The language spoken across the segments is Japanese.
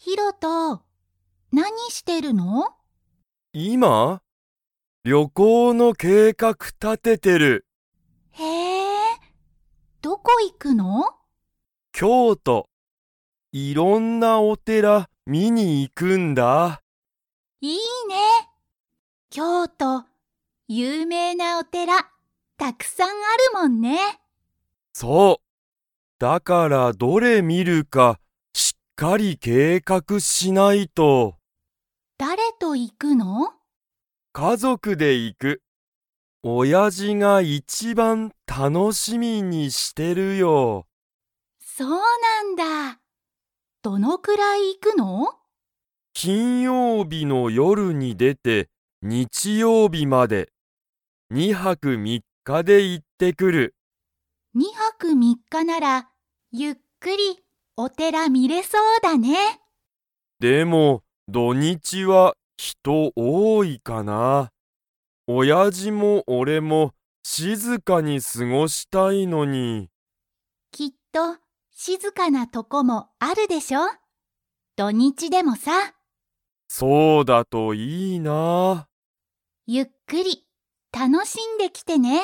ヒロト、何してるの？ 今、旅行の計画立ててる。 へえ、どこ行くの？ 京都、いろんなお寺見に行くんだ。 いいね。京都、有名なお寺、たくさんあるもんね。 そう。だからどれ見るかしっかり計画しないと。 誰と行くの？ 家族で行く。親父が一番楽しみにしてるよ。 そうなんだ。どのくらい行くの？ 金曜日の夜に出て日曜日まで2泊3日で行ってくる。 2泊3日なら、ゆっくりお寺見れそうだね。 でも土日は人多いかな。親父も俺も静かに過ごしたいのに。 きっと静かなとこもあるでしょ？土日でもさ。 そうだといいな。 ゆっくり楽しんできてね。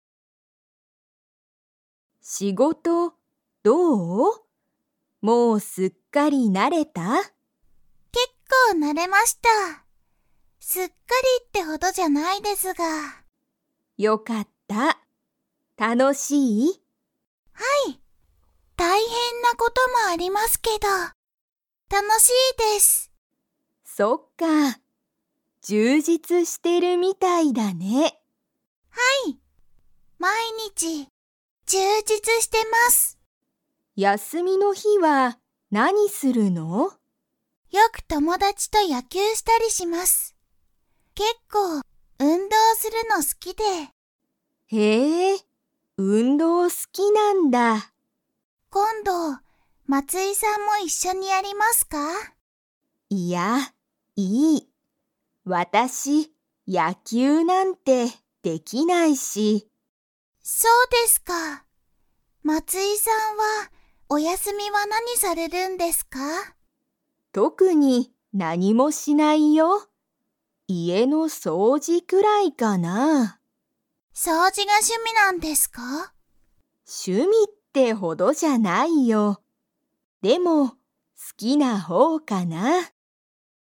仕事どう？もうすっかり慣れた？ 結構慣れました。すっかりってほどじゃないですが。 よかった。楽しい？ はい。大変なこともありますけど、楽しいです。 そっか。充実してるみたいだね。 はい。毎日、充実してます。 休みの日は何するの？ よく友達と野球したりします。結構、運動するの好きで。 へえ、運動好きなんだ。 今度、松井さんも一緒にやりますか？ いや、いい。私、野球なんてできないし。 そうですか。松井さんは、お休みは何されるんですか？ 特に何もしないよ。家の掃除くらいかな。 掃除が趣味なんですか？ 趣味ってほどじゃないよ。でも、好きな方かな。